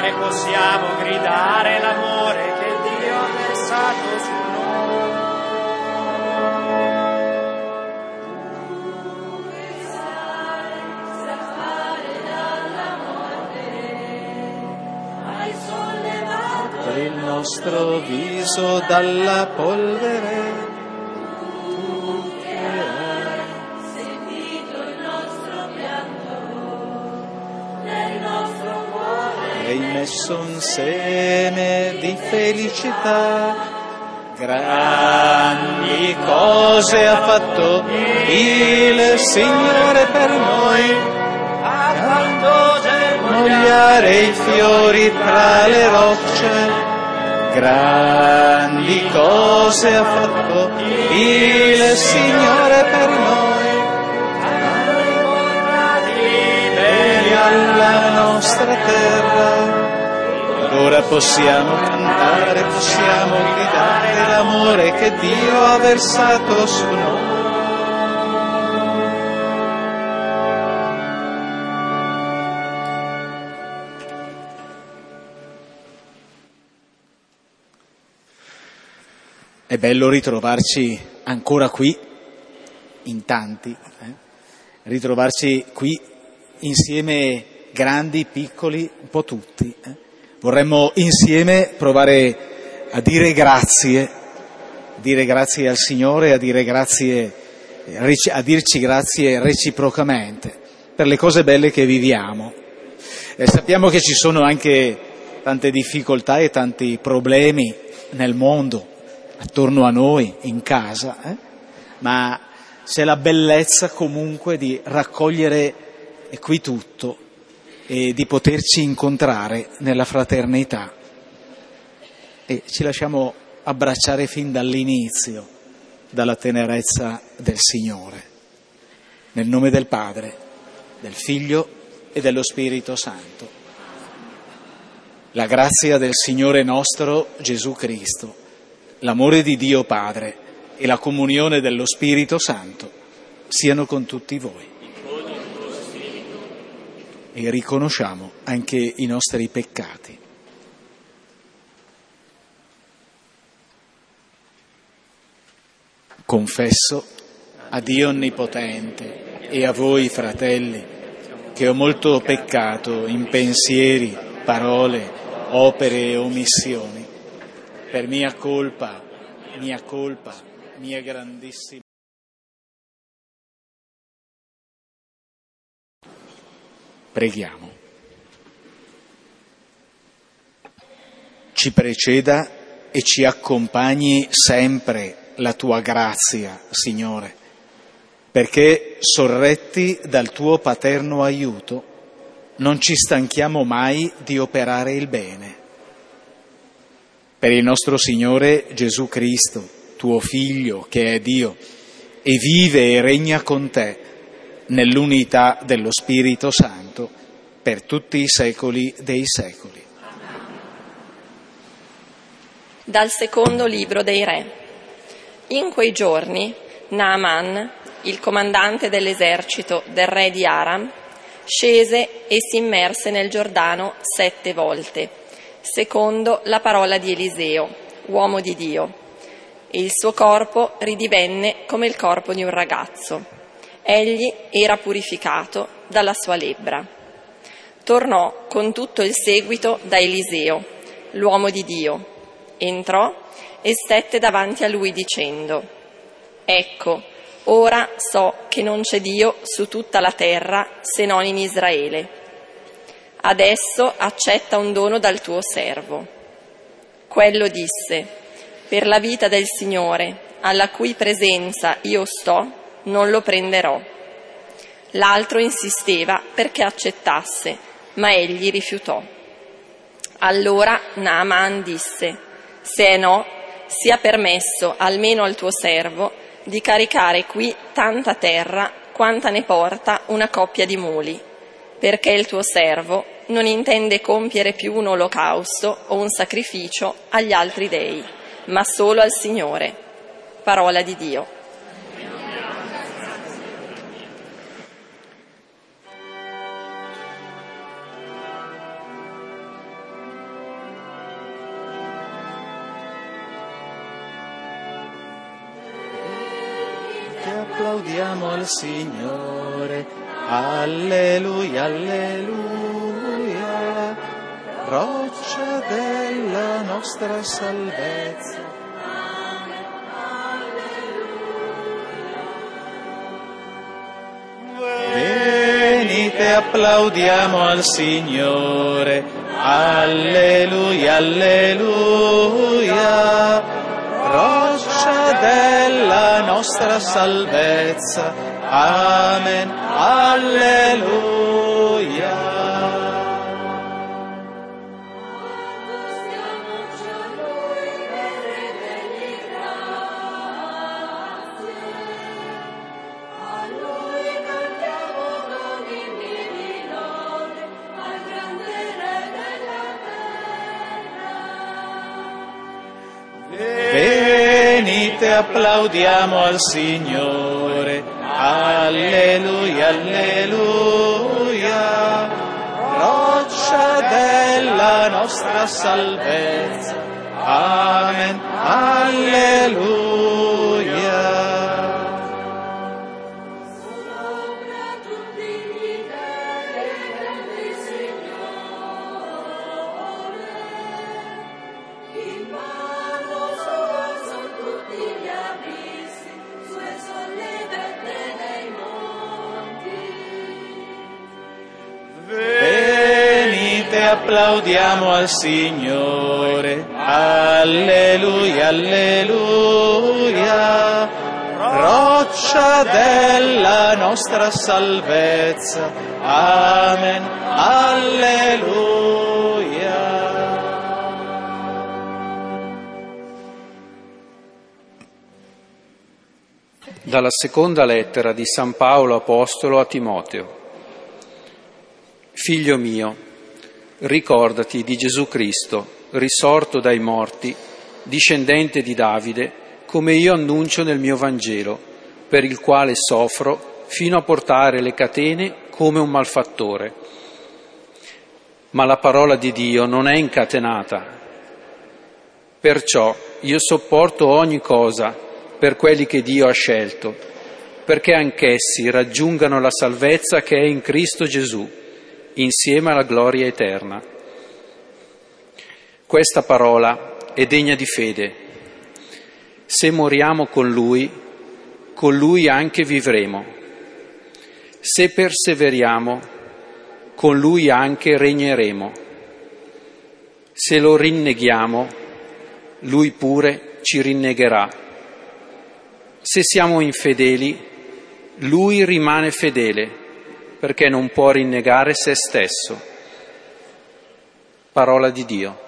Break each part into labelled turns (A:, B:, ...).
A: e possiamo gridare l'amore che Dio ha versato su noi.
B: Il nostro viso dalla polvere, tu che hai
C: sentito il nostro pianto, nel nostro cuore
B: hai messo un seme di felicità, grandi cose ha fatto il Signore per noi,
A: Ha fatto
B: germogliare i fiori tra le rocce. Grandi cose ha fatto il Signore per noi, liberi alla nostra terra. Ed ora possiamo cantare, possiamo gridare l'amore che Dio ha versato su noi. È bello ritrovarci ancora qui, in tanti, ritrovarci qui insieme, grandi, piccoli, un po' tutti. Vorremmo insieme provare a dire grazie al Signore, a dirci grazie reciprocamente per le cose belle che viviamo. Sappiamo che ci sono anche tante difficoltà e tanti problemi nel mondo, attorno a noi, in casa, ma c'è la bellezza comunque di raccogliere qui tutto e di poterci incontrare nella fraternità. E ci lasciamo abbracciare fin dall'inizio dalla tenerezza del Signore. Nel nome del Padre, del Figlio e dello Spirito Santo. La grazia del Signore nostro Gesù Cristo, l'amore di Dio Padre e la comunione dello Spirito Santo siano con tutti voi. E riconosciamo anche i nostri peccati. Confesso a Dio Onnipotente e a voi, fratelli, che ho molto peccato in pensieri, parole, opere e omissioni. Per mia colpa, mia grandissima. Preghiamo. Ci preceda e ci accompagni sempre la tua grazia, Signore, perché sorretti dal tuo paterno aiuto non ci stanchiamo mai di operare il bene. Per il nostro Signore Gesù Cristo, tuo Figlio, che è Dio, e vive e regna con te nell'unità dello Spirito Santo per tutti i secoli dei secoli.
D: Dal secondo libro dei Re. In quei giorni Naaman, il comandante dell'esercito del re di Aram, scese e si immerse nel Giordano 7 volte, secondo la parola di Eliseo, uomo di Dio, e il suo corpo ridivenne come il corpo di un ragazzo. Egli era purificato dalla sua lebbra. Tornò con tutto il seguito da Eliseo, l'uomo di Dio. Entrò e stette davanti a lui dicendo: «Ecco, ora so che non c'è Dio su tutta la terra se non in Israele. Adesso accetta un dono dal tuo servo». Quello disse: «Per la vita del Signore, alla cui presenza io sto, non lo prenderò». L'altro insisteva perché accettasse, ma egli rifiutò. Allora Naaman disse: «Se è no, sia permesso almeno al tuo servo di caricare qui tanta terra quanta ne porta una coppia di muli, perché il tuo servo non intende compiere più un olocausto o un sacrificio agli altri dei, ma solo al Signore». Parola di Dio.
B: applaudiamo al Signore. Alleluia, alleluia, roccia della nostra salvezza. Venite, applaudiamo al Signore. Alleluia, alleluia, roccia della nostra salvezza. Amen, alleluia. Venite, applaudiamo al Signore. Alleluia, alleluia, roccia della nostra salvezza. Amen, alleluia. Applaudiamo al Signore. Alleluia, alleluia, roccia della nostra salvezza. Amen, alleluia.
E: Dalla seconda lettera di San Paolo Apostolo a Timoteo. Figlio mio, ricordati di Gesù Cristo, risorto dai morti, discendente di Davide, come io annuncio nel mio Vangelo, per il quale soffro fino a portare le catene come un malfattore. Ma la parola di Dio non è incatenata. Perciò io sopporto ogni cosa per quelli che Dio ha scelto, perché anch'essi raggiungano la salvezza che è in Cristo Gesù, insieme alla gloria eterna. Questa parola è degna di fede. Se moriamo con Lui anche vivremo. Se perseveriamo, con Lui anche regneremo. Se lo rinneghiamo, Lui pure ci rinnegherà. Se siamo infedeli, Lui rimane fedele, perché non può rinnegare se stesso. Parola di Dio.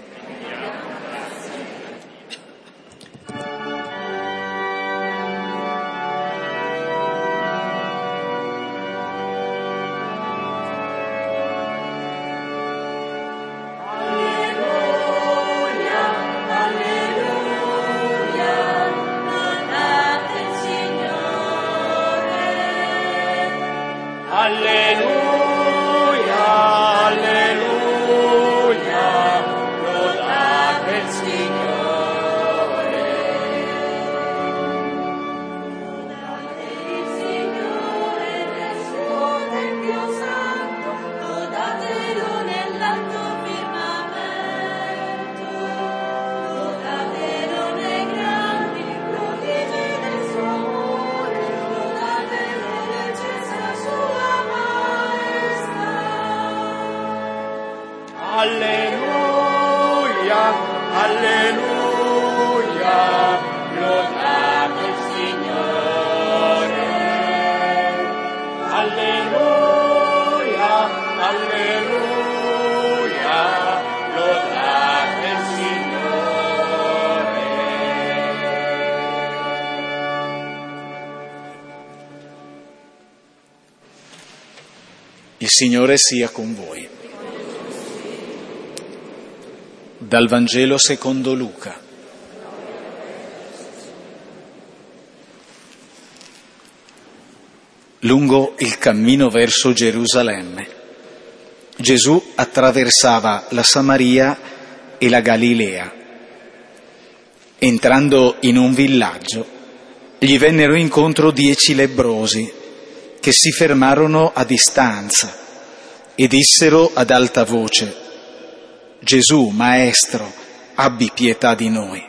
A: Alleluia, alleluia, lodate il Signore. Alleluia, alleluia, lodate il Signore.
B: Il Signore sia con voi. Dal Vangelo secondo Luca. Lungo il cammino verso Gerusalemme, Gesù attraversava la Samaria e la Galilea. Entrando in un villaggio, gli vennero incontro 10 lebbrosi che si fermarono a distanza e dissero ad alta voce: Gesù, Maestro, abbi pietà di noi.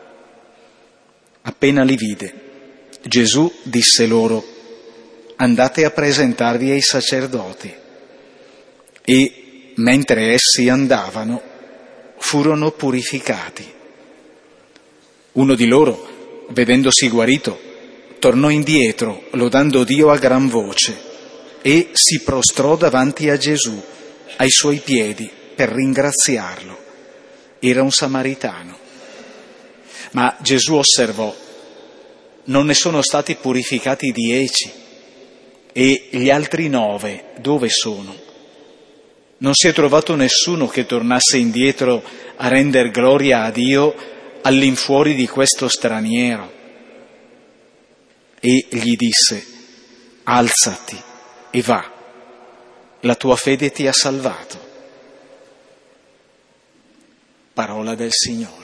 B: Appena li vide, Gesù disse loro: andate a presentarvi ai sacerdoti. E mentre essi andavano, furono purificati. Uno di loro, vedendosi guarito, tornò indietro, lodando Dio a gran voce, e si prostrò davanti a Gesù, ai suoi piedi, per ringraziarlo. Era un samaritano. Ma Gesù osservò: non ne sono stati purificati 10, e gli altri 9 dove sono? Non si è trovato nessuno che tornasse indietro a render gloria a Dio all'infuori di questo straniero. E gli disse: alzati e va, la tua fede ti ha salvato. Parola del Signore.